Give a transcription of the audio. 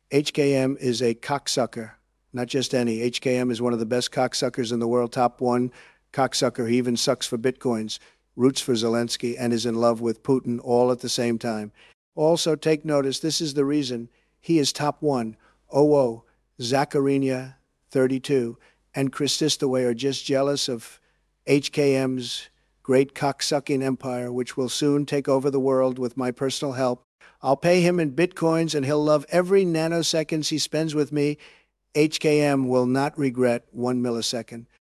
HKM is a cocksucker, not just any. HKM is one of the best cocksuckers in the world, top one cocksucker. He even sucks for bitcoins, roots for Zelensky, and is in love with Putin all at the same time. Also, take notice this is the reason he is top one. OO, Zakharina, 32, and Christistaway are just jealous of HKM's great cocksucking empire, which will soon take over the world with my personal help. I'll pay him in bitcoins and he'll love every nanosecond he spends with me. HKM will not regret 1 millisecond.